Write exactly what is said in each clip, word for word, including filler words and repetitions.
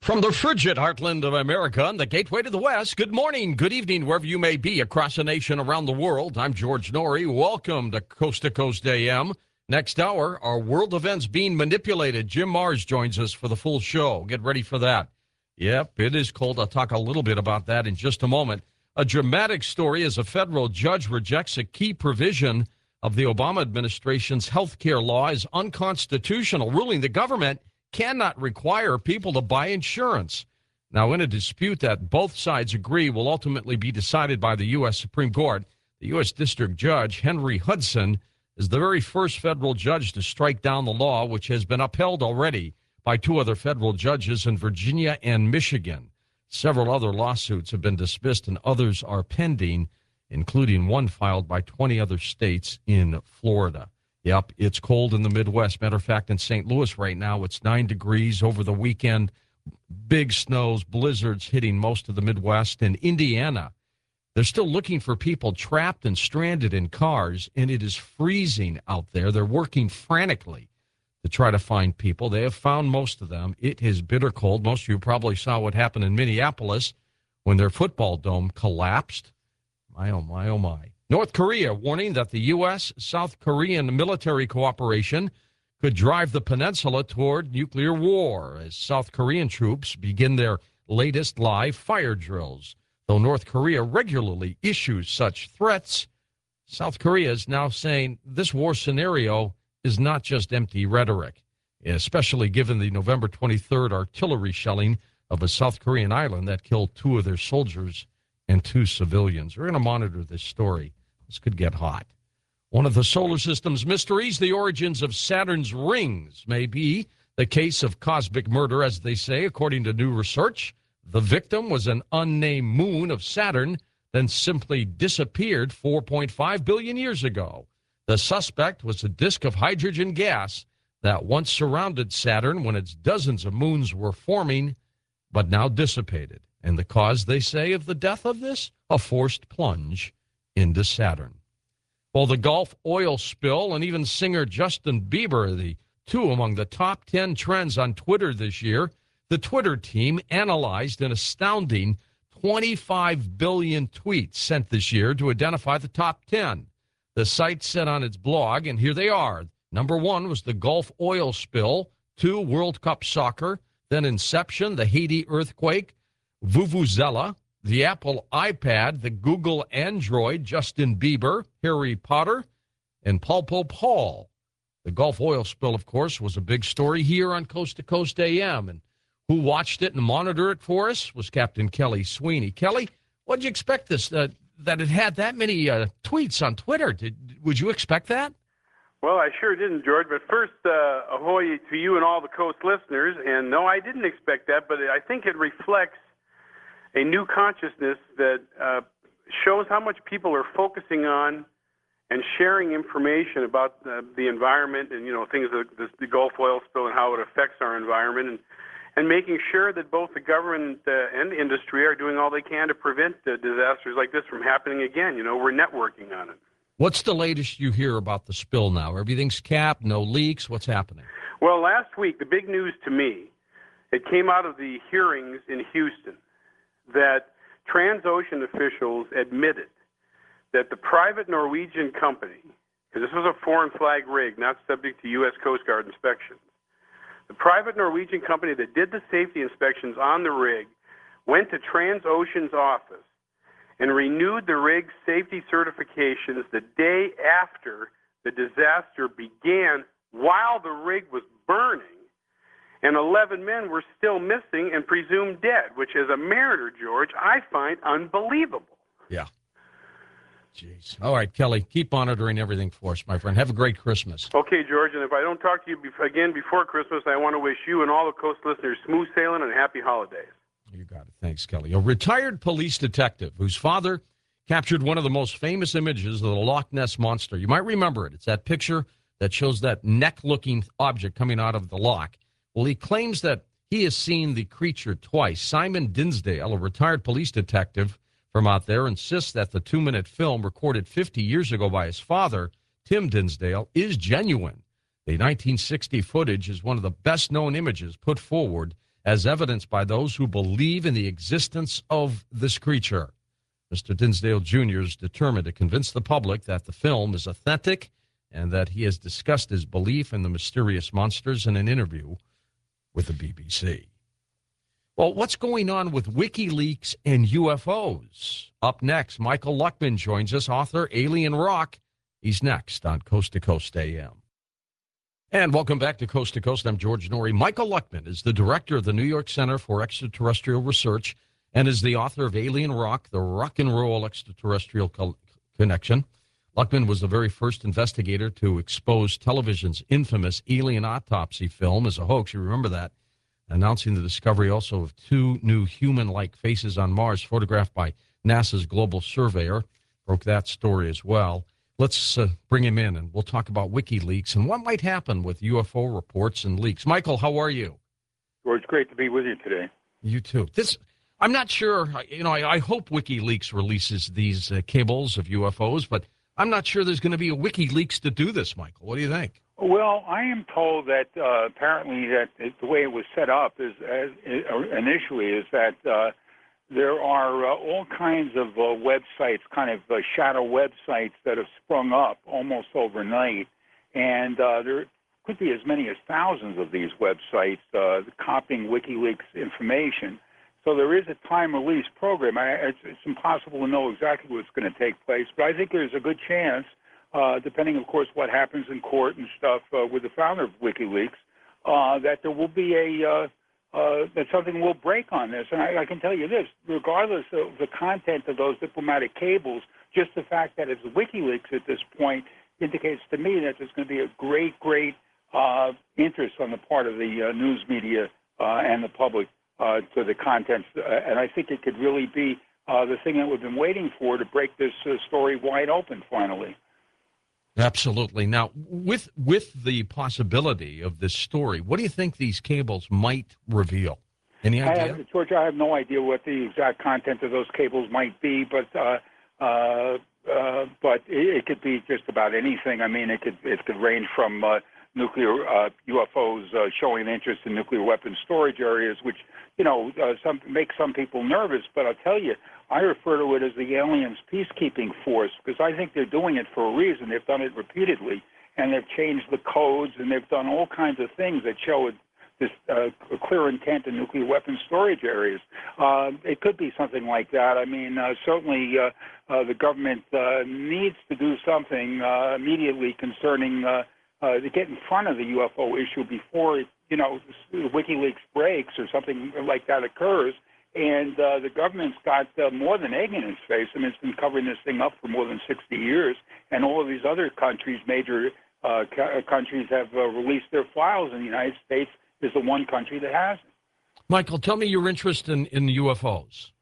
From the frigid heartland of America and the gateway to the West, good morning, good evening, wherever you may be across the nation, around the world. I'm George Noory. Welcome to Coast to Coast A M. Next hour, our world events being manipulated. Jim Mars joins us for the full show. Get ready for that. Yep, it is cold. I'll talk a little bit about that in just a moment. A dramatic story as a federal judge rejects a key provision of the Obama administration's health care law as unconstitutional, ruling the government cannot require people to buy insurance. Now, in a dispute that both sides agree will ultimately be decided by the U S Supreme Court, the U S District Judge Henry Hudson is the very first federal judge to strike down the law, which has been upheld already by two other federal judges in Virginia and Michigan. Several other lawsuits have been dismissed and others are pending, including one filed by twenty other states in Florida. Yep, it's cold in the Midwest. Matter of fact, in Saint Louis right now, it's nine degrees over the weekend. Big snows, blizzards hitting most of the Midwest. In Indiana, they're still looking for people trapped and stranded in cars, and it is freezing out there. They're working frantically to try to find people. They have found most of them. It is bitter cold. Most of you probably saw what happened in Minneapolis when their football dome collapsed. My, oh, my, oh, my. North Korea warning that the U S South Korean military cooperation could drive the peninsula toward nuclear war as South Korean troops begin their latest live fire drills. Though North Korea regularly issues such threats, South Korea is now saying this war scenario is not just empty rhetoric, especially given the November twenty-third artillery shelling of a South Korean island that killed two of their soldiers and two civilians. We're going to monitor this story. This could get hot. One of the solar system's mysteries, the origins of Saturn's rings, may be the case of cosmic murder, as they say, according to new research. The victim was an unnamed moon of Saturn, then simply disappeared four point five billion years ago. The suspect was a disk of hydrogen gas that once surrounded Saturn when its dozens of moons were forming, but now dissipated. And the cause, they say, of the death of this? A forced plunge into Saturn. Well, the Gulf oil spill and even singer Justin Bieber, the two among the top ten trends on Twitter this year, the Twitter team analyzed an astounding twenty-five billion tweets sent this year to identify the top ten. The site said on its blog, and here they are. Number one was the Gulf oil spill, two, World Cup soccer, then Inception, the Haiti earthquake, Vuvuzela, the Apple iPad, the Google Android, Justin Bieber, Harry Potter, and Paul Paul Paul. The Gulf oil spill, of course, was a big story here on Coast to Coast A M. And who watched it and monitored it for us was Captain Kelly Sweeney. Kelly, what did you expect this, uh, that it had that many uh, tweets on Twitter? Did, would you expect that? Well, I sure didn't, George. But first, uh, ahoy to you and all the Coast listeners. And no, I didn't expect that, but I think it reflects a new consciousness that uh, shows how much people are focusing on and sharing information about uh, the environment and, you know, things like the, the Gulf oil spill and how it affects our environment, and, and making sure that both the government uh, and the industry are doing all they can to prevent uh, disasters like this from happening again. You know, we're networking on it. What's the latest you hear about the spill now? Everything's capped, no leaks. What's happening? Well, last week, the big news to me, it came out of the hearings in Houston, that Transocean officials admitted that the private Norwegian company, because this was a foreign flag rig, not subject to U S Coast Guard inspections, the private Norwegian company that did the safety inspections on the rig went to Transocean's office and renewed the rig's safety certifications the day after the disaster began while the rig was burning. And eleven men were still missing and presumed dead, which as a mariner, George, I find unbelievable. Yeah. Jeez. All right, Kelly, keep monitoring everything for us, my friend. Have a great Christmas. Okay, George, and if I don't talk to you be- again before Christmas, I want to wish you and all the Coast listeners smooth sailing and happy holidays. You got it. Thanks, Kelly. A retired police detective whose father captured one of the most famous images of the Loch Ness Monster. You might remember it. It's that picture that shows that neck-looking object coming out of the loch. Well, he claims that he has seen the creature twice. Simon Dinsdale, a retired police detective from out there, insists that the two-minute film recorded fifty years ago by his father, Tim Dinsdale, is genuine. The nineteen sixty footage is one of the best-known images put forward as evidenced by those who believe in the existence of this creature. Mister Dinsdale Junior is determined to convince the public that the film is authentic and that he has discussed his belief in the mysterious monsters in an interview with the B B C. Well, what's going on with WikiLeaks and U F Os? Up next, Michael Luckman joins us, author, Alien Rock. He's next on Coast to Coast A M. And welcome back to Coast to Coast. I'm George Norrie. Michael Luckman is the director of the New York Center for Extraterrestrial Research and is the author of Alien Rock, the Rock and Roll Extraterrestrial Co- Connection. Luckman was the very first investigator to expose television's infamous alien autopsy film as a hoax. You remember that? Announcing the discovery also of two new human-like faces on Mars, photographed by NASA's Global Surveyor. Broke that story as well. Let's uh, bring him in, and we'll talk about WikiLeaks and what might happen with U F O reports and leaks. Michael, how are you? George, great to be with you today. You too. This, I'm not sure, you know, I, I hope WikiLeaks releases these uh, cables of U F Os, but I'm not sure there's going to be a WikiLeaks to do this, Michael. What do you think? Well, I am told that uh, apparently that it, the way it was set up is as, uh, initially is that uh, there are uh, all kinds of uh, websites, kind of uh, shadow websites that have sprung up almost overnight, and uh, there could be as many as thousands of these websites uh, copying WikiLeaks information. So there is a time release program. I, it's, it's impossible to know exactly what's going to take place, but I think there's a good chance, uh, depending, of course, what happens in court and stuff uh, with the founder of WikiLeaks, uh, that there will be a uh, uh, that something will break on this. And I, I can tell you this: regardless of the content of those diplomatic cables, just the fact that it's WikiLeaks at this point indicates to me that there's going to be a great, great uh, interest on the part of the uh, news media uh, and the public uh, to the contents. Uh, and I think it could really be uh, the thing that we've been waiting for to break this uh, story wide open finally. Absolutely. Now, with with the possibility of this story, what do you think these cables might reveal? Any idea? I have, George, I have no idea what the exact content of those cables might be, but uh, uh, uh, but it, it could be just about anything. I mean, it could it could range from uh, nuclear uh, U F Os uh, showing interest in nuclear weapons storage areas, which you know uh, some make some people nervous. But I'll tell you, I refer to it as the aliens' peacekeeping force because I think they're doing it for a reason. They've done it repeatedly, and they've changed the codes, and they've done all kinds of things that show it, this uh, clear intent in nuclear weapons storage areas. Uh, it could be something like that. I mean, uh, certainly uh, uh, the government uh, needs to do something uh, immediately concerning uh, uh, to get in front of the U F O issue before, you know, WikiLeaks breaks or something like that occurs. And uh, the government's got uh, more than egg in its face. I mean, it's been covering this thing up for more than sixty years. And all of these other countries, major uh, ca- countries, have uh, released their files, and the United States is the one country that hasn't. Michael, tell me your interest in, in U F Os.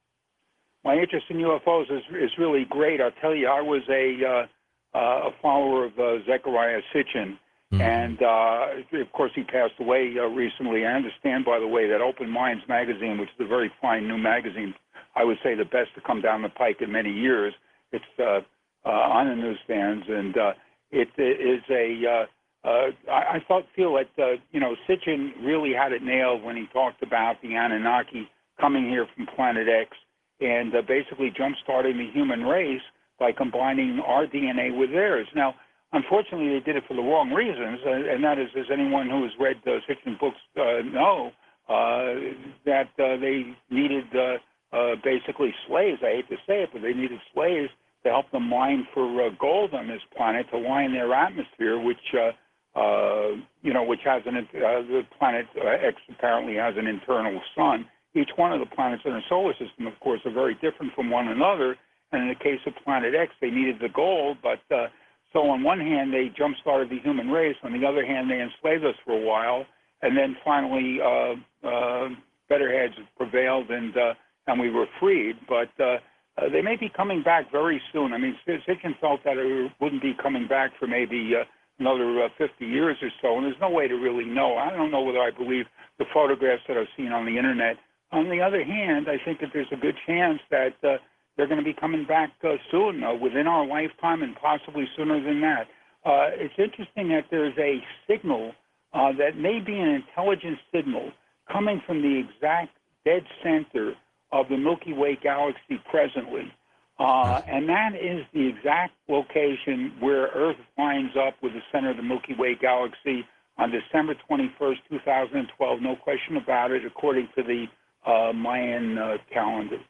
My interest in U F Os is is really great. I'll tell you, I was a uh, uh, a follower of uh, Zecharia Sitchin. Mm-hmm. And, uh, of course, he passed away uh, recently. I understand, by the way, that Open Minds magazine, which is a very fine new magazine, I would say the best to come down the pike in many years. It's uh, uh, on the newsstands, and uh, it, it is a uh, uh, I, I thought, feel that, uh, you know, Sitchin really had it nailed when he talked about the Anunnaki coming here from Planet X and uh, basically jump-starting the human race by combining our D N A with theirs. Now, unfortunately, they did it for the wrong reasons, uh, and that is, as anyone who has read uh, Sitchin books uh, know, uh, that uh, they needed uh, uh, basically slaves. I hate to say it, but they needed slaves to help them mine for uh, gold on this planet, to line their atmosphere, which uh, uh, you know, which has an uh, the planet uh, X apparently has an internal sun. Each one of the planets in the solar system, of course, are very different from one another. And in the case of Planet X, they needed the gold, but uh, so on one hand, they jump-started the human race. On the other hand, they enslaved us for a while. And then finally, uh, uh, better heads prevailed, and uh, and we were freed. But uh, uh, they may be coming back very soon. I mean, Sitchin felt that it wouldn't be coming back for maybe uh, another uh, fifty years or so. And there's no way to really know. I don't know whether I believe the photographs that I've seen on the Internet. On the other hand, I think that there's a good chance that uh, they're going to be coming back uh, soon, uh, within our lifetime, and possibly sooner than that. Uh, it's interesting that there's a signal uh, that may be an intelligence signal coming from the exact dead center of the Milky Way galaxy presently. Uh, and that is the exact location where Earth lines up with the center of the Milky Way galaxy on December twenty-first, two thousand twelve. No question about it, according to the uh, Mayan uh, calendar.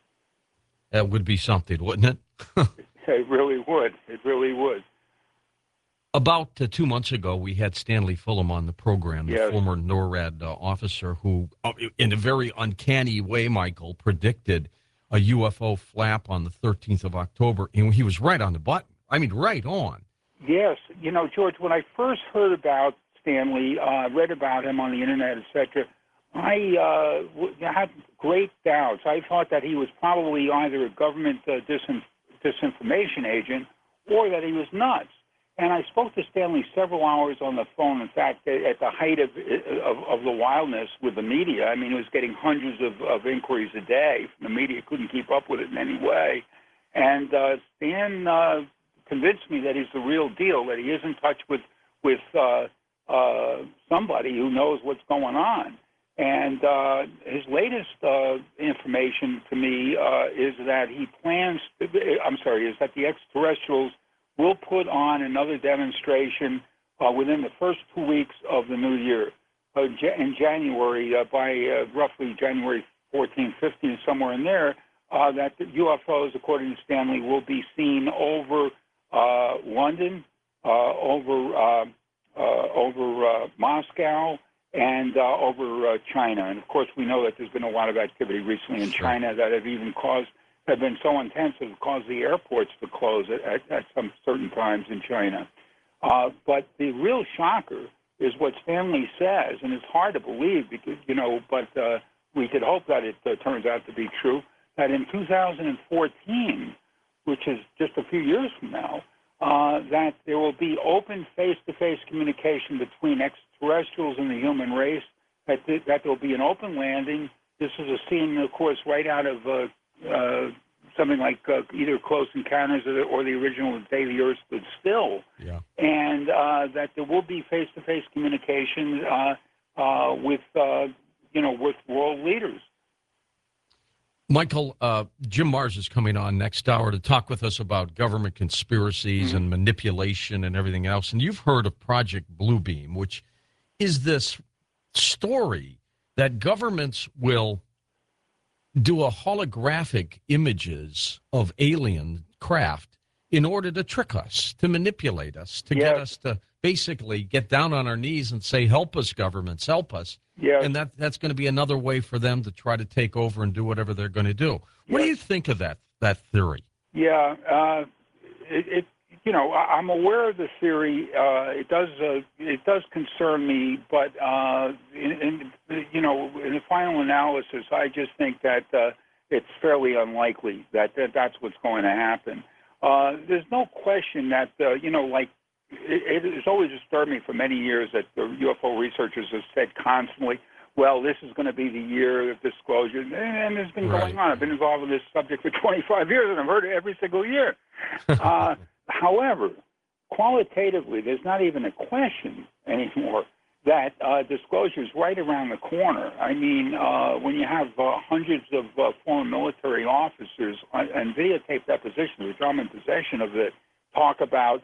That would be something, wouldn't it? It really would. It really would. About uh, two months ago, we had Stanley Fulham on the program, the Yes. former NORAD uh, officer who, uh, in a very uncanny way, Michael, predicted a U F O flap on the thirteenth of October, and he was right on the button. I mean, right on. Yes. You know, George, when I first heard about Stanley, uh, read about him on the Internet, et cetera, I uh, w- had great doubts. I thought that he was probably either a government uh, disin- disinformation agent or that he was nuts. And I spoke to Stanley several hours on the phone. In fact, at the height of, of, of the wildness with the media, I mean, he was getting hundreds of, of inquiries a day from the media. Couldn't keep up with it in any way. And uh, Stan uh, convinced me that he's the real deal, that he is in touch with, with uh, uh, somebody who knows what's going on. And uh, his latest uh, information to me uh, is that he plans to, I'm sorry, is that the extraterrestrials will put on another demonstration uh, within the first two weeks of the new year, uh, in January, uh, by uh, roughly January fourteenth, fifteenth, somewhere in there, uh, that the U F Os, according to Stanley, will be seen over uh, London, uh, over uh, uh, over uh, Moscow, and uh, over uh, China. And, of course, we know that there's been a lot of activity recently in China that have even caused have been so intense it caused the airports to close at, at, at some certain times in China. Uh, but the real shocker is what Stanley says, and it's hard to believe, because, you know, but uh, we could hope that it uh, turns out to be true, that in two thousand fourteen, which is just a few years from now, uh, that there will be open face-to-face communication between extraterrestrials and the human race, that, th- that there will be an open landing. This is a scene, of course, right out of uh, Uh, something like uh, either Close Encounters or the, or the original The Day the Earth Stood Still, Yeah. and uh, that there will be face-to-face communication uh, uh, with, uh, you know, with world leaders. Michael, uh, Jim Mars is coming on next hour to talk with us about government conspiracies mm-hmm. and manipulation and everything else. And you've heard of Project Bluebeam, which is this story that governments will do a holographic images of alien craft in order to trick us, to manipulate us, to yes. get us to basically get down on our knees and say, help us, governments, help us. Yes. And that that's going to be another way for them to try to take over and do whatever they're going to do. What yes. do you think of that that theory? Yeah, uh, it, it you know, I'm aware of the theory. Uh, it does uh, it does concern me, but uh, in, in, you know, in the final analysis, I just think that uh, it's fairly unlikely that, that that's what's going to happen. Uh, there's no question that uh, you know, like it, it has always disturbed me for many years that the U F O researchers have said constantly, well, this is going to be the year of disclosure, and it's been right. going on. I've been involved in this subject for twenty-five years, and I've heard it every single year. Uh, However, qualitatively, there's not even a question anymore that uh, disclosure is right around the corner. I mean, uh, when you have uh, hundreds of uh, former military officers on, and videotape depositions, which I'm in possession of it, talk about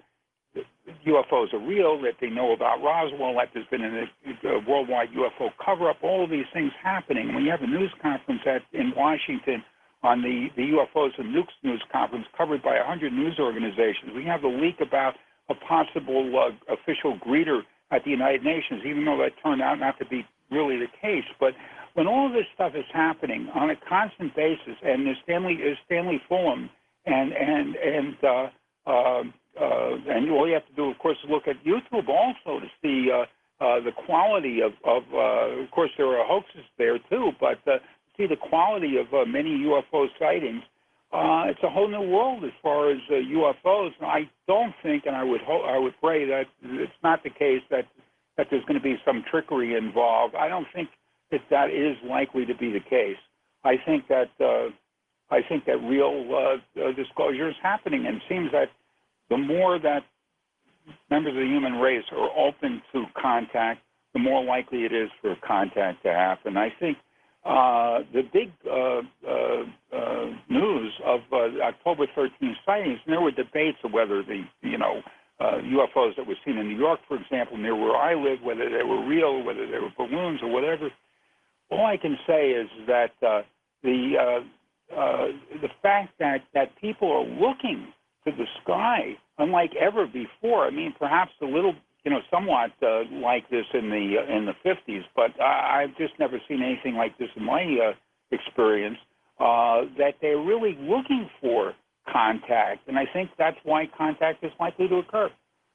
U F Os are real, that they know about Roswell, that there's been a, a worldwide U F O cover-up, all of these things happening. When you have a news conference at, in Washington on the, the U F Os and Nukes news conference covered by one hundred news organizations, we have a leak about a possible uh, official greeter at the United Nations, even though that turned out not to be really the case. But when all of this stuff is happening on a constant basis, and there's Stanley, there's Stanley Fulham, and and and uh, uh, uh, and all you have to do, of course, is look at YouTube also to see uh, uh, the quality of, of uh, of course, there are hoaxes there too, but uh, see the quality of uh, many U F O sightings. Uh, it's a whole new world as far as uh, U F Os. I don't think, and I would ho- I would pray that it's not the case that that there's going to be some trickery involved. I don't think that that is likely to be the case. I think that uh, I think that real uh, uh, disclosure is happening, and it seems that the more that members of the human race are open to contact, the more likely it is for contact to happen. I think uh, the big uh, uh, uh, news of uh, October thirteenth sightings, and there were debates of whether the, you know, uh, U F Os that were seen in New York, for example, near where I live, whether they were real, whether they were balloons or whatever. All I can say is that uh, the uh, uh, the fact that, that people are looking to the sky unlike ever before. I mean, perhaps a little, you know, somewhat uh, like this in the uh, in the fifties, but I, I've just never seen anything like this in my uh, experience. Uh, that they're really looking for contact, and I think that's why contact is likely to occur.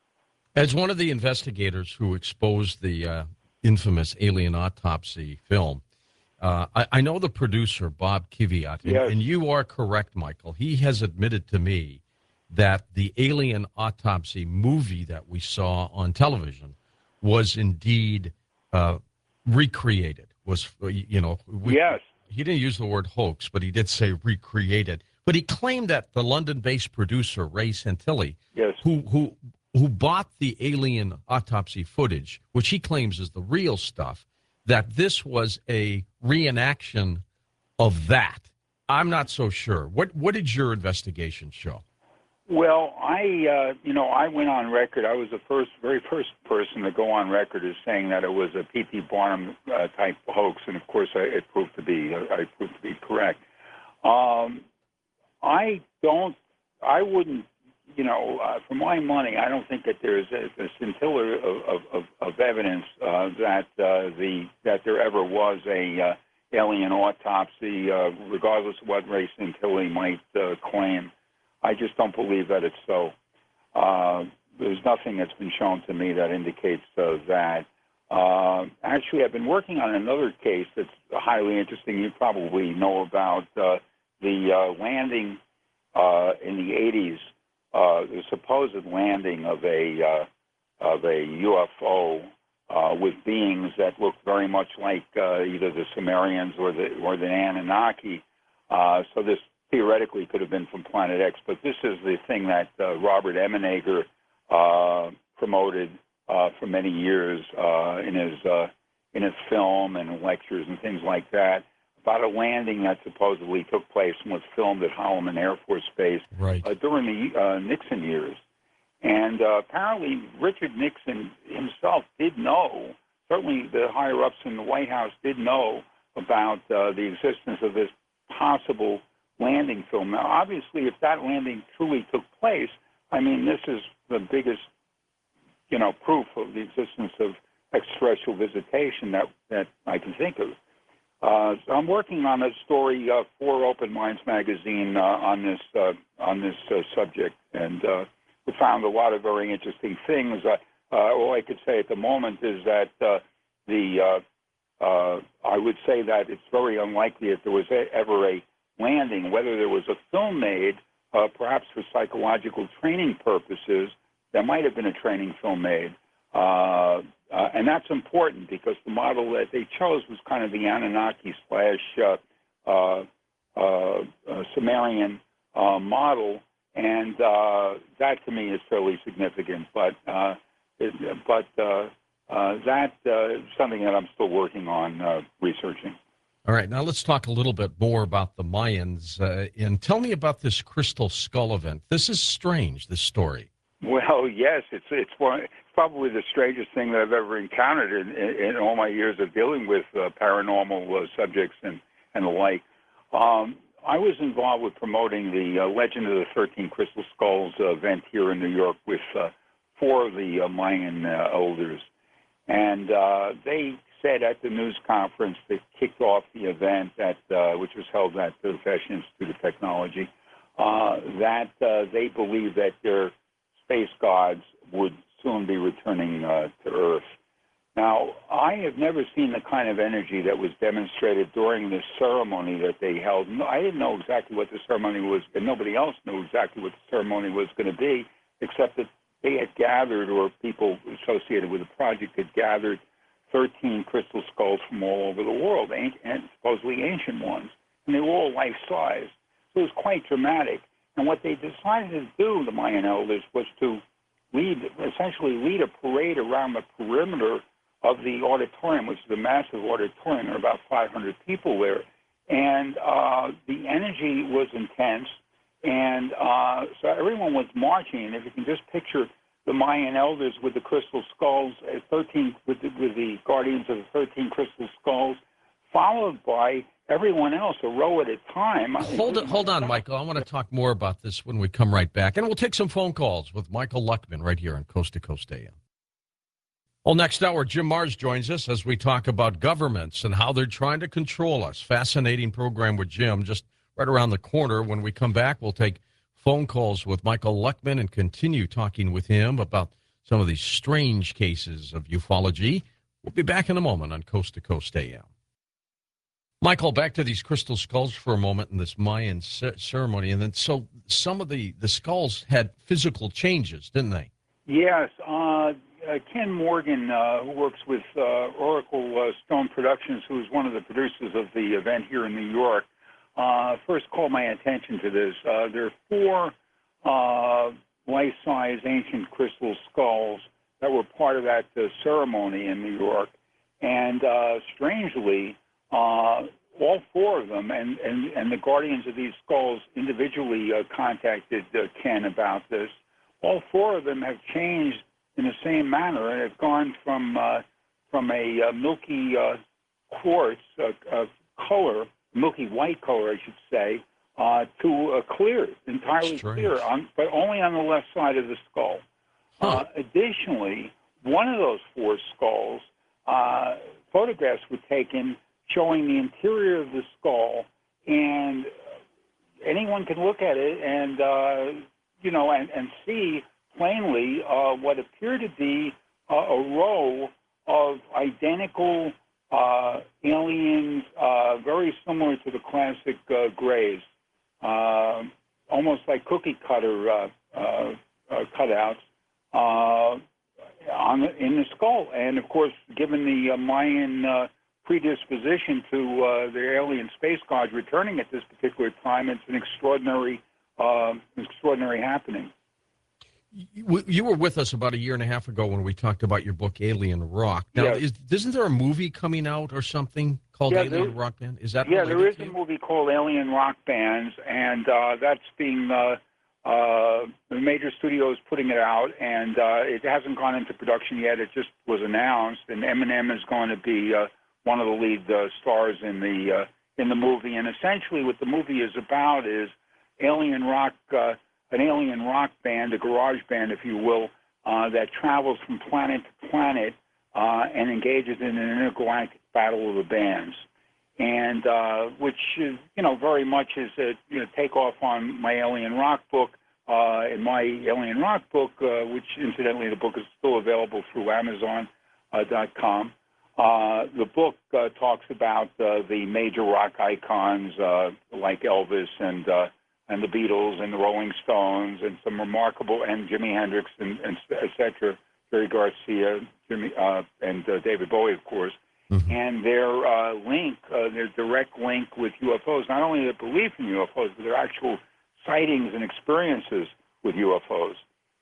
As one of the investigators who exposed the uh, infamous alien autopsy film, uh, I, I know the producer, Bob Kiviat, and, Yes. and you are correct, Michael. He has admitted to me that the alien autopsy movie that we saw on television was indeed uh, recreated. Was, you know, we, Yes. he didn't use the word hoax, but he did say recreated. But he claimed that the London-based producer, Ray Santilli, Yes. who who who bought the alien autopsy footage, which he claims is the real stuff, that this was a reenaction of that. I'm not so sure. What what did your investigation show? Well, I, uh, you know, I went on record. I was the first, very first person to go on record as saying that it was a P T Barnum uh, type hoax, and of course, I, it proved to be. Uh, I proved to be correct. Um, I don't. I wouldn't. You know, uh, for my money, I don't think that there's a, a scintilla of, of, of evidence uh, that uh, the that there ever was a uh, alien autopsy, uh, regardless of what Ray Santilli might uh, claim. I just don't believe that it's so. Uh, there's nothing that's been shown to me that indicates uh, that. Uh, actually, I've been working on another case that's highly interesting. You probably know about uh, the uh, landing uh, in the eighties, uh, the supposed landing of a uh, of a U F O uh, with beings that looked very much like uh, either the Sumerians or the or the Anunnaki. Uh, so this theoretically could have been from Planet X, but this is the thing that uh, Robert Emenager uh, promoted uh, for many years uh, in his uh, in his film and lectures and things like that, about a landing that supposedly took place and was filmed at Holloman Air Force Base Right. uh, during the uh, Nixon years. And uh, apparently Richard Nixon himself did know, certainly the higher-ups in the White House did know about uh, the existence of this possible landing film. Now, obviously, if that landing truly took place, I mean, this is the biggest, you know, proof of the existence of extraterrestrial visitation that, that I can think of. Uh, so I'm working on a story uh, for Open Minds magazine uh, on this uh, on this uh, subject, and uh, we found a lot of very interesting things. Uh, uh, all I could say at the moment is that uh, the uh, uh, I would say that it's very unlikely that there was a, ever a landing, whether there was a film made, uh, perhaps for psychological training purposes. There might have been a training film made. Uh, uh, and that's important because the model that they chose was kind of the Anunnaki slash uh, uh, uh, uh, Sumerian uh, model. And uh, that, to me, is fairly significant. But, uh, it, but uh, uh, that uh, is something that I'm still working on uh, researching. All right, now let's talk a little bit more about the Mayans. Uh, and tell me about this crystal skull event. This is strange, this story. Well, yes, it's it's one, it's probably the strangest thing that I've ever encountered in, in, in all my years of dealing with uh, paranormal uh, subjects and, and the like. Um, I was involved with promoting the uh, Legend of the thirteen Crystal Skulls uh, event here in New York with uh, four of the uh, Mayan uh, elders. And uh, they said at the news conference that kicked off the event, at, uh, which was held at the Fashion Institute of Technology, uh, that uh, they believe that their space gods would soon be returning uh, to Earth. Now, I have never seen the kind of energy that was demonstrated during this ceremony that they held. No, I didn't know exactly what the ceremony was, and nobody else knew exactly what the ceremony was going to be, except that they had gathered, or people associated with the project had gathered, thirteen crystal skulls from all over the world, and supposedly ancient ones, and they were all life-size. So it was quite dramatic. And what they decided to do, the Mayan elders, was to lead, essentially lead a parade around the perimeter of the auditorium, which is a massive auditorium. There are about five hundred people there. And uh, the energy was intense. And uh, so everyone was marching. And if you can just picture the Mayan elders with the crystal skulls, uh, thirteen with the, with the guardians of the thirteen crystal skulls, followed by everyone else, a row at a time. Hold it, hold on, Michael. I want to talk more about this when we come right back. And we'll take some phone calls with Michael Luckman right here on Coast to Coast A M. Well, next hour, Jim Marrs joins us as we talk about governments and how they're trying to control us. Fascinating program with Jim just right around the corner. When we come back, we'll take phone calls with Michael Luckman and continue talking with him about some of these strange cases of ufology. We'll be back in a moment on Coast to Coast A M. Michael, back to these crystal skulls for a moment in this Mayan c- ceremony. And then so some of the, the skulls had physical changes, didn't they? Yes. Uh, uh, Ken Morgan, uh, who works with uh, Oracle uh, Stone Productions, who is one of the producers of the event here in New York, uh, first called my attention to this. Uh, there are four uh, life-size ancient crystal skulls that were part of that uh, ceremony in New York. And uh, strangely, Uh, all four of them, and, and, and the guardians of these skulls individually uh, contacted uh, Ken about this. All four of them have changed in the same manner and have gone from uh, from a uh, milky uh, quartz uh, uh, color, milky white color, I should say, uh, to a clear, entirely Strange. clear, on, but only on the left side of the skull. Huh. Uh, additionally, one of those four skulls, uh, photographs were taken showing the interior of the skull, and anyone can look at it and, uh, you know, and, and see plainly uh, what appeared to be uh, a row of identical uh, aliens, uh, very similar to the classic uh, grays, uh, almost like cookie cutter uh, uh, uh, cutouts uh, on the, in the skull. And, of course, given the uh, Mayan uh, predisposition to uh, the alien space gods returning at this particular time, it's an extraordinary, uh, extraordinary happening. You, you were with us about a year and a half ago when we talked about your book, Alien Rock. Now, Yes. is, isn't there a movie coming out or something called Yeah, Alien there- Rock Band? Is that Yeah, related there is to a you? movie called Alien Rock Bands, and uh, that's being, uh, uh, the major studio is putting it out, and uh, it hasn't gone into production yet. It just was announced, and Eminem is going to be uh, one of the lead uh, stars in the uh, in the movie. And essentially, what the movie is about is alien rock, uh, an alien rock band, a garage band, if you will, uh, that travels from planet to planet uh, and engages in an intergalactic battle of the bands. And uh, which is, you know, very much is a you know takeoff on my Alien Rock book. Uh, in my Alien Rock book, uh, which incidentally the book is still available through Amazon dot com. Uh, the book uh, talks about uh, the major rock icons uh, like Elvis and uh, and the Beatles and the Rolling Stones and some remarkable, and Jimi Hendrix and, and et cetera, Jerry Garcia, Jimmy uh, and uh, David Bowie, of course, mm-hmm. and their uh, link, uh, their direct link with U F Os, not only their belief in U F Os, but their actual sightings and experiences with U F Os.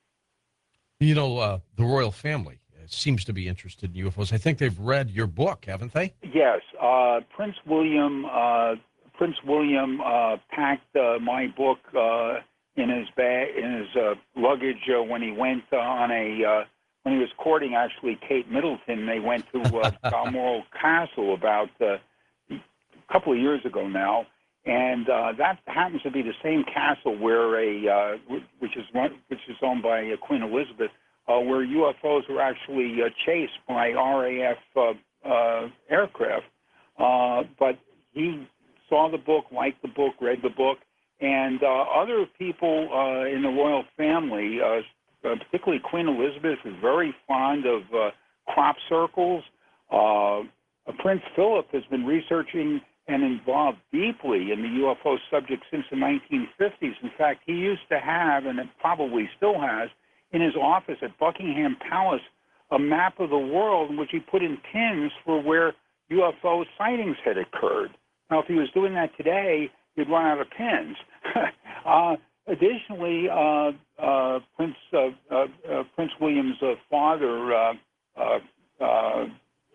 You know, uh, the royal family seems to be interested in U F Os. I think they've read your book, haven't they? Yes. Uh, Prince William uh, Prince William uh, packed uh, my book uh, in his bag, in his uh, luggage uh, when he went uh, on a uh, when he was courting actually Kate Middleton. They went to uh, Balmoral Castle about uh, a couple of years ago now, and uh, that happens to be the same castle where a uh, which is which is owned by uh, Queen Elizabeth. Uh, where U F Os were actually uh, chased by R A F uh, uh, aircraft. Uh, but he saw the book, liked the book, read the book, and uh, other people uh, in the royal family, uh, uh, particularly Queen Elizabeth, is very fond of uh, crop circles. Uh, Prince Philip has been researching and involved deeply in the U F O subject since the nineteen fifties. In fact, he used to have, and it probably still has, in his office at Buckingham Palace, a map of the world in which he put in pins for where U F O sightings had occurred. Now, if he was doing that today, he'd run out of pins. uh, additionally, uh, uh, Prince uh, uh, uh, Prince William's uh, father, uh, uh, uh,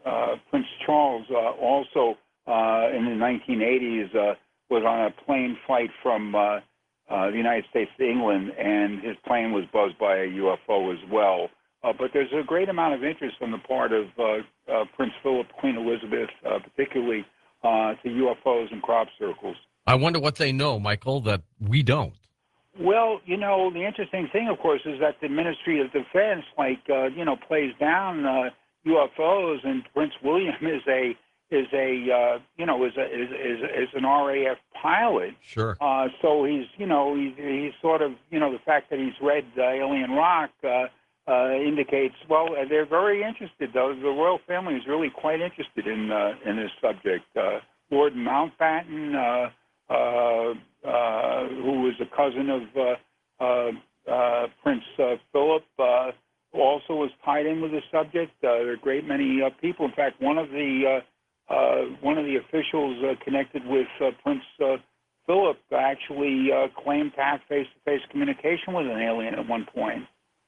uh, Prince Charles uh, also uh, in the nineteen eighties uh, was on a plane flight from uh, uh, the United States to England, and his plane was buzzed by a U F O as well. Uh, but there's a great amount of interest on the part of uh, uh, Prince Philip, Queen Elizabeth, uh, particularly uh, to U F Os and crop circles. I wonder what they know, Michael, that we don't. Well, you know, the interesting thing, of course, is that the Ministry of Defense, like, uh, you know, plays down uh, U F Os, and Prince William is a is a uh, you know is a is, is is an R A F pilot. Sure. Uh, so he's you know he's he's sort of you know the fact that he's read uh, Alien Rock uh, uh, indicates well they're very interested. Though the royal family is really quite interested in uh, in this subject. Uh, Lord Mountbatten. Uh, Uh, uh, who was a cousin of uh, uh, uh, Prince uh, Philip, uh, also was tied in with the subject. Uh, there are a great many uh, people. In fact, one of the uh, uh, one of the officials uh, connected with uh, Prince uh, Philip actually uh, claimed to have face-to-face communication with an alien at one point.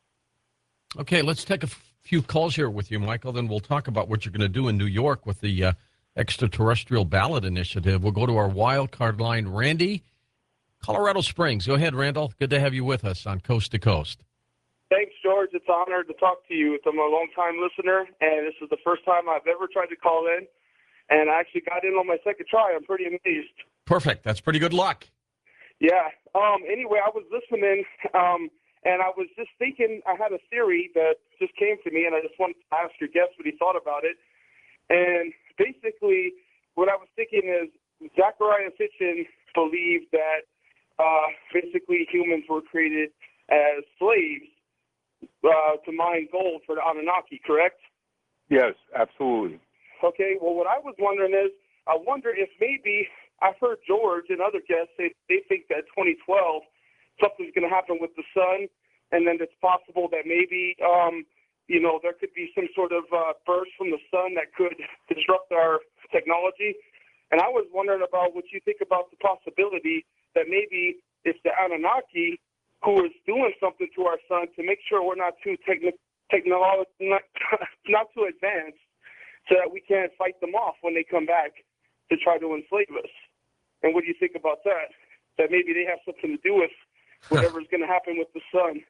Okay, let's take a f- few calls here with you, Michael. Then we'll talk about what you're going to do in New York with the Uh, extraterrestrial ballot initiative. We'll go to our wild card line. Randy, Colorado Springs. Go ahead, Randall. Good to have you with us on Coast to Coast. Thanks, George. It's an honor to talk to you. I'm a long-time listener, and this is the first time I've ever tried to call in, and I actually got in on my second try. I'm pretty amazed. Perfect. That's pretty good luck. Yeah. Um, anyway, I was listening, um, and I was just thinking, I had a theory that just came to me, and I just wanted to ask your guest what he thought about it. And basically, what I was thinking is Zachariah Sitchin believed that uh, basically humans were created as slaves uh, to mine gold for the Anunnaki, correct? Yes, absolutely. Okay, well, what I was wondering is, I wonder if maybe, I've heard George and other guests say they think that twenty twelve, something's going to happen with the sun, and then it's possible that maybe um, you know, there could be some sort of uh, burst from the sun that could disrupt our technology. And I was wondering about what you think about the possibility that maybe it's the Anunnaki who is doing something to our sun to make sure we're not too techni- technolo- not, not too advanced so that we can't fight them off when they come back to try to enslave us. And what do you think about that? That maybe they have something to do with whatever's going to happen with the sun.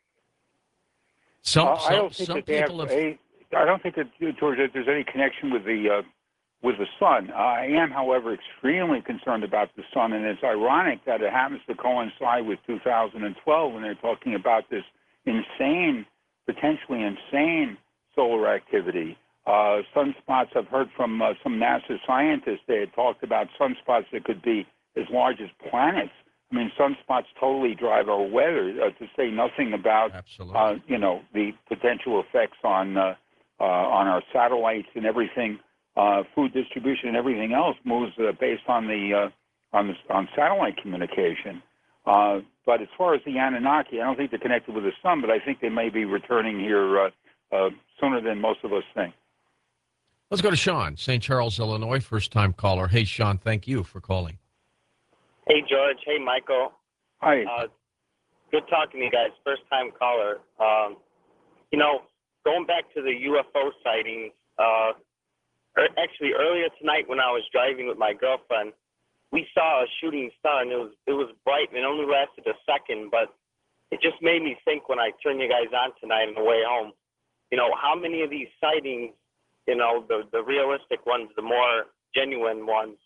Some, uh, some, I don't think some that they have, people have... a, I don't think that, George, that there's any connection with the uh, with the sun. Uh, I am, however, extremely concerned about the sun, and it's ironic that it happens to coincide with two thousand twelve when they're talking about this insane, potentially insane solar activity. Uh, sunspots, I've heard from uh, some NASA scientists, they had talked about sunspots that could be as large as planets. I mean, sunspots totally drive our weather, uh, to say nothing about, uh, you know, the potential effects on uh, uh, on our satellites and everything. Uh, food distribution and everything else moves uh, based on the uh, on the, on satellite communication. Uh, but as far as the Anunnaki, I don't think they're connected with the sun, but I think they may be returning here uh, uh, sooner than most of us think. Let's go to Sean, Saint Charles, Illinois, first-time caller. Hey, Sean, thank you for calling. Hey, George. Hey, Michael. Hi. Uh, good talking to you guys. First-time caller. Um, you know, going back to the U F O sightings, uh, actually earlier tonight when I was driving with my girlfriend, we saw a shooting star, and it was it was bright, and it only lasted a second, but it just made me think when I turned you guys on tonight on the way home, you know, how many of these sightings, you know, the, the realistic ones, the more genuine ones,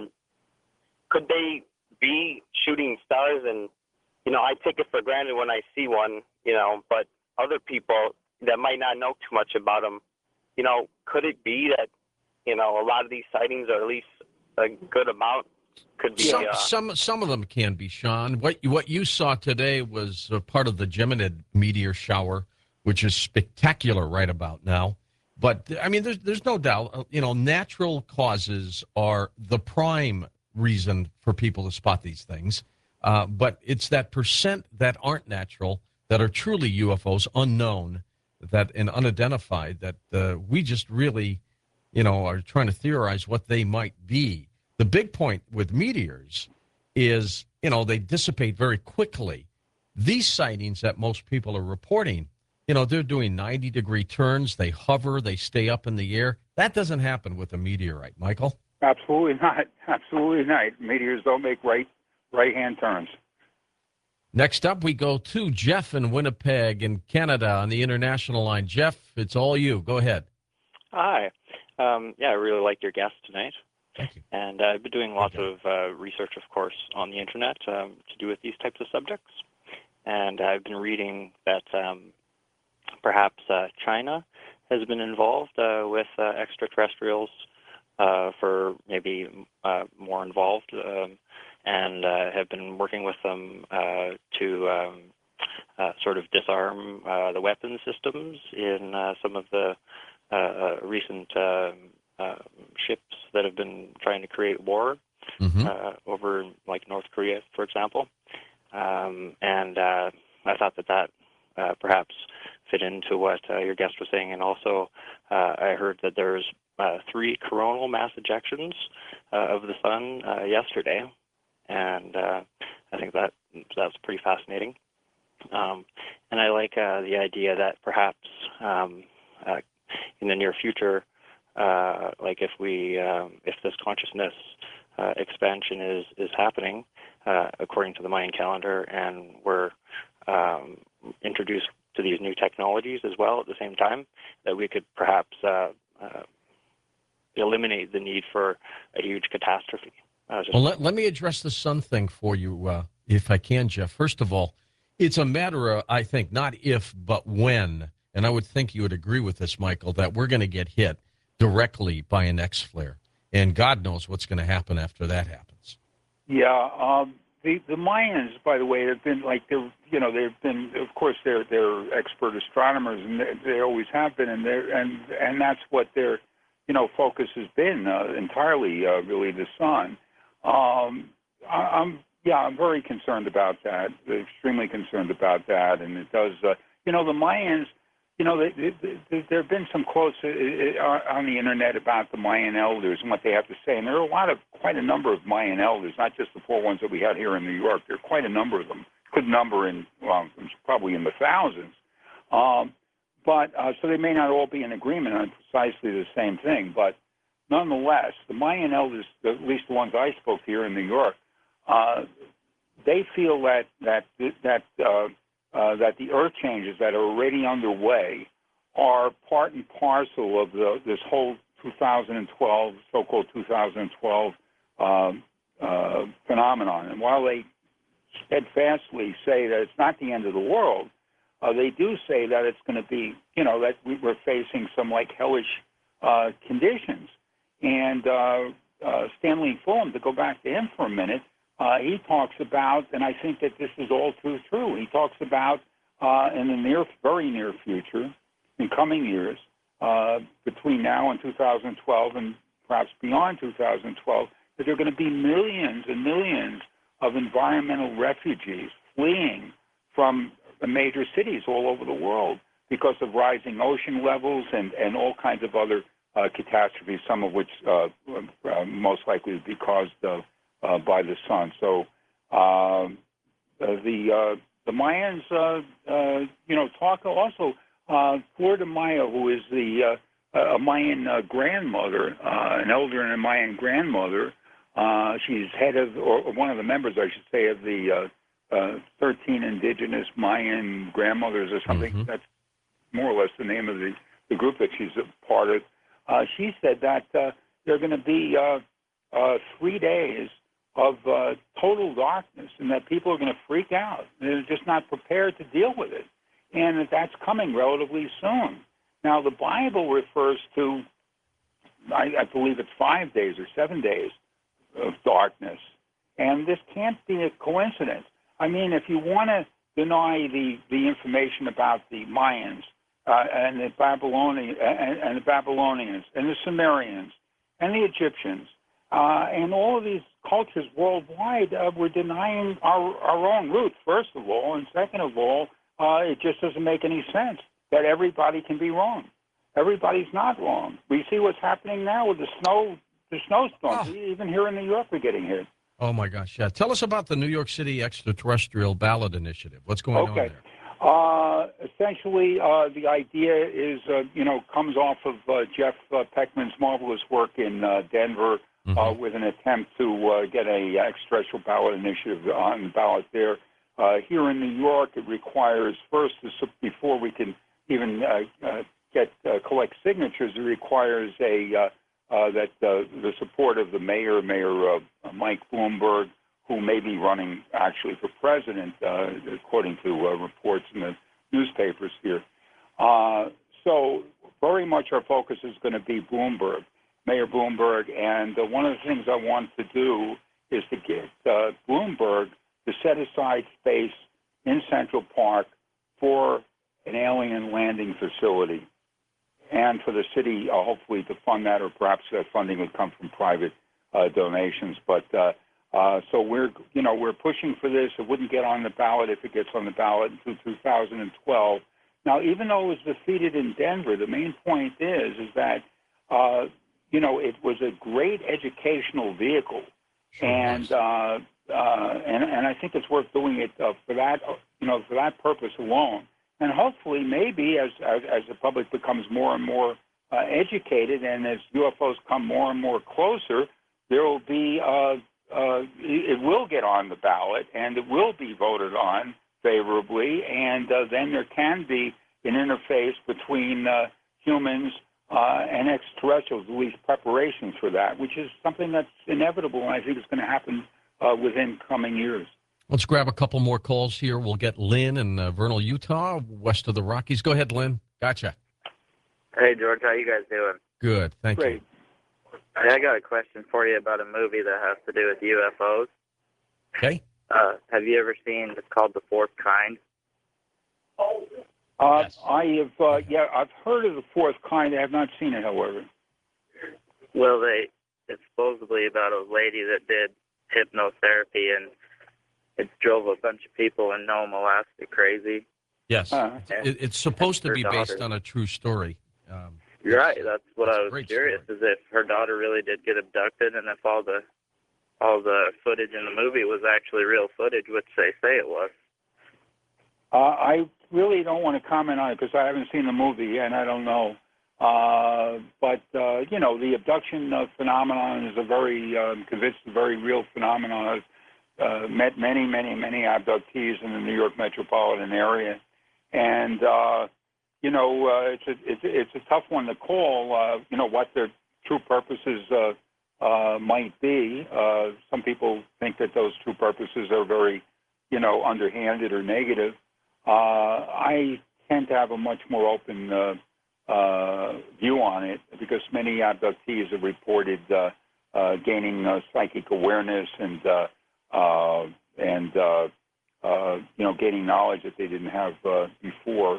could they be shooting stars? And, you know, I take it for granted when I see one, you know, but other people that might not know too much about them, you know, could it be that, you know, a lot of these sightings, or at least a good amount, could be... Some, uh, some, some of them can be, Sean. What, what you saw today was a part of the Geminid meteor shower, which is spectacular right about now. But, I mean, there's, there's no doubt, you know, natural causes are the prime reason for people to spot these things. Uh, but it's that percent that aren't natural, that are truly U F Os, unknown, that and unidentified, that uh, we just really, you know, are trying to theorize what they might be. The big point with meteors is, you know, they dissipate very quickly. These sightings that most people are reporting, You know, they're doing ninety degree turns. They hover. They stay up in the air. That doesn't happen with a meteorite, Michael. Absolutely not. Absolutely not. Meteors don't make right right-hand turns. Next up, we go to Jeff in Winnipeg in Canada on the international line. Jeff, it's all you. Go ahead. Hi. Um, yeah, I really like your guest tonight. Thank you. And uh, I've been doing lots of uh, research, of course, on the internet um, to do with these types of subjects. And I've been reading that um, perhaps uh, China has been involved uh, with uh, extraterrestrials uh, for maybe uh, more involved um, and uh, have been working with them uh, to um, uh, sort of disarm uh, the weapon systems in uh, some of the uh, uh, recent uh, uh, ships that have been trying to create war Mm-hmm. uh, over like North Korea, for example. Um, and uh, I thought that that uh, perhaps fit into what uh, your guest was saying. And also uh, I heard that there's uh, three coronal mass ejections uh, of the sun uh, yesterday. And uh, I think that that's pretty fascinating. Um, and I like uh, the idea that perhaps um, uh, in the near future, uh, like if we, um, if this consciousness uh, expansion is is happening uh, according to the Mayan calendar, and we're um, introduced to these new technologies as well at the same time, that we could perhaps uh, uh, eliminate the need for a huge catastrophe. Uh, just Well, let, let me address the sun thing for you, uh, if I can, Jeff. First of all, it's a matter of, I think, not if, but when. And I would think you would agree with this, Michael, that we're going to get hit directly by an X flare. And God knows what's going to happen after that happens. Yeah, um, the the Mayans, by the way, have been like they're you know they've been of course they're they're expert astronomers, and they, they always have been, and they and and that's what their you know focus has been uh, entirely uh, really the sun. Um, I, I'm yeah I'm very concerned about that, extremely concerned about that, and it does uh, you know the Mayans. You know, they, they, they, there have been some quotes uh, on the internet about the Mayan elders and what they have to say, and there are a lot of, quite a number of Mayan elders, not just the four ones that we had here in New York. There are quite a number of them. Could number in, well, probably in the thousands. Um, but uh, so they may not all be in agreement on precisely the same thing, but nonetheless, the Mayan elders, at least the ones I spoke to here in New York, uh, they feel that that that. Uh, Uh, that the earth changes that are already underway are part and parcel of the, this whole two thousand twelve, so-called two thousand twelve um, uh, phenomenon. And while they steadfastly say that it's not the end of the world, uh, they do say that it's going to be, you know, that we, we're facing some like hellish uh, conditions. And uh, uh, Stanley Fulham, to go back to him for a minute, Uh, he talks about, and I think that this is all too true, he talks about uh, in the near, very near future, in coming years, uh, between now and two thousand twelve and perhaps beyond two thousand twelve, that there are going to be millions and millions of environmental refugees fleeing from the major cities all over the world because of rising ocean levels and, and all kinds of other uh, catastrophes, some of which uh, uh, most likely would be caused uh, Uh, by the sun. So uh, the uh, the Mayans, uh, uh, you know, talk also. Uh, Flor de Maya, who is the uh, a Mayan uh, grandmother, uh, an elder and a Mayan grandmother. Uh, she's head of, or one of the members, I should say, of the uh, uh, thirteen indigenous Mayan grandmothers or something. Mm-hmm. That's more or less the name of the, the group that she's a part of. Uh, she said that uh, there are going to be uh, uh, three days of uh, total darkness, and that people are going to freak out. They're just not prepared to deal with it, and that that's coming relatively soon. Now, the Bible refers to, I, I believe it's five days or seven days of darkness, and this can't be a coincidence. I mean, if you want to deny the, the information about the Mayans uh, and the Babylonian and, and the Babylonians and the Sumerians and the Egyptians, Uh, and all of these cultures worldwide, uh, we're denying our, our own roots, first of all. And second of all, uh, it just doesn't make any sense that everybody can be wrong. Everybody's not wrong. We see what's happening now with the snow, the snowstorms. Oh. Even here in New York, we're getting hit. Oh, my gosh. Yeah. Tell us about the New York City Extraterrestrial Ballot Initiative. What's going okay. on there? Uh, essentially, uh, the idea is, uh, you know, comes off of uh, Jeff uh, Peckman's marvelous work in uh, Denver mm-hmm. uh, with an attempt to uh, get a extraterrestrial ballot initiative on the ballot there. Uh, here in New York, it requires first, before we can even uh, uh, get uh, collect signatures, it requires a uh, uh, that uh, the support of the mayor, Mayor uh, Mike Bloomberg, who may be running actually for president, uh, according to uh, reports in the newspapers here. Uh, so very much our focus is going to be Bloomberg, Mayor Bloomberg, and uh, one of the things I want to do is to get uh, Bloomberg to set aside space in Central Park for an alien landing facility, and for the city, uh, hopefully, to fund that, or perhaps that funding would come from private uh, donations. But uh, Uh, so we're, you know, we're pushing for this. It wouldn't get on the ballot if it gets on the ballot in two thousand twelve. Now, even though it was defeated in Denver, the main point is, is that, uh, you know, it was a great educational vehicle, sure and, uh, uh, and and I think it's worth doing it uh, for that, you know, for that purpose alone. And hopefully, maybe as as, as the public becomes more and more uh, educated, and as U F Os come more and more closer, there will be uh, Uh, it will get on the ballot, and it will be voted on favorably, and uh, then there can be an interface between uh, humans uh, and extraterrestrials, at least preparations for that, which is something that's inevitable, and I think it's going to happen uh, within coming years. Let's grab a couple more calls here. We'll get Lynn in uh, Vernal, Utah, west of the Rockies. Go ahead, Lynn. Gotcha. Hey, George. How you guys doing? Good. Thank Great. you. Hey, I got a question for you about a movie that has to do with U F Os. Okay. Uh, have you ever seen, it's called The Fourth Kind? Uh, Yes. I have, uh, yeah, I've heard of The Fourth Kind. I have not seen it, however. Well, they it's supposedly about a lady that did hypnotherapy, and it drove a bunch of people in Nome, Alaska crazy. Yes. Uh, It, it's supposed to her be based daughter. on a true story. Um, You're right. That's what That's I a was great curious, story. is if her daughter really did get abducted, and if all the all the footage in the movie was actually real footage, which they say it was. Uh, I really don't want to comment on it because I haven't seen the movie and I don't know. Uh, but, uh, you know, the abduction uh, phenomenon is a very, um, convinced, a very real phenomenon. I've uh, met many, many, many abductees in the New York metropolitan area. And, uh, you know, uh, it's, a, it's, it's a tough one to call, uh, you know, what their true purposes uh, uh, might be. Uh, some people think that those true purposes are very, you know, underhanded or negative. Uh, I tend to have a much more open uh, uh, view on it because many abductees have reported uh, uh, gaining uh, psychic awareness and, uh, uh, and uh, uh, you know, gaining knowledge that they didn't have uh, before.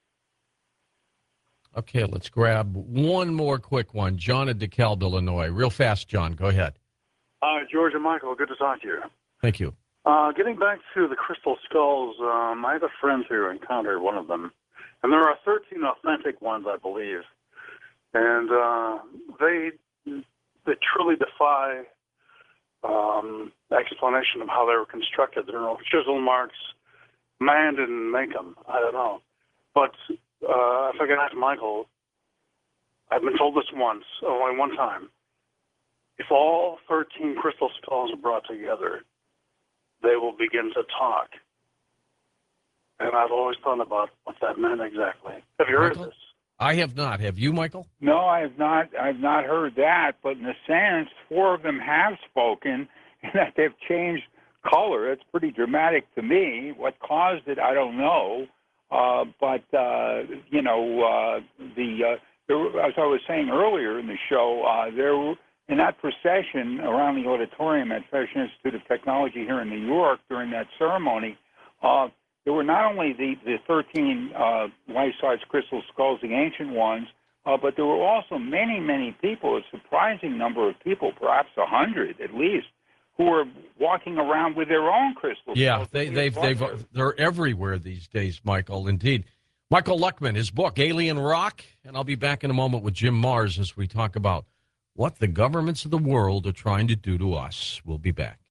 Okay, let's grab one more quick one. John in DeKalb, Illinois. Real fast, John. Go ahead. Hi, George and Michael. Good to talk to you. Thank you. Uh, getting back to the crystal skulls, um, I have a friend who encountered one of them, and there are thirteen authentic ones, I believe, and uh, they they truly defy um, explanation of how they were constructed. There are no chisel marks. Man didn't make them. I don't know, but uh, if I can ask Michael, I've been told this once, only one time. If all thirteen crystal skulls are brought together, they will begin to talk. And I've always thought about what that meant exactly. Have you heard Michael? of this? I have not. Have you, Michael? No, I have not. I've not heard that. But in a sense, four of them have spoken, and that they've changed color. It's pretty dramatic to me. What caused it, I don't know. Uh, but uh, you know, uh, the uh, there, as I was saying earlier in the show, uh, there were, in that procession around the auditorium at Fashion Institute of Technology here in New York during that ceremony, uh, there were not only the, the thirteen uh, life-size crystal skulls, the ancient ones, uh, but there were also many, many people, a surprising number of people, perhaps a hundred at least, who were walking around with their own crystal Yeah, skulls. they, they've, they've, they're everywhere these days, Michael, indeed. Michael Luckman, his book, Alien Rock, and I'll be back in a moment with Jim Mars as we talk about what the governments of the world are trying to do to us. We'll be back.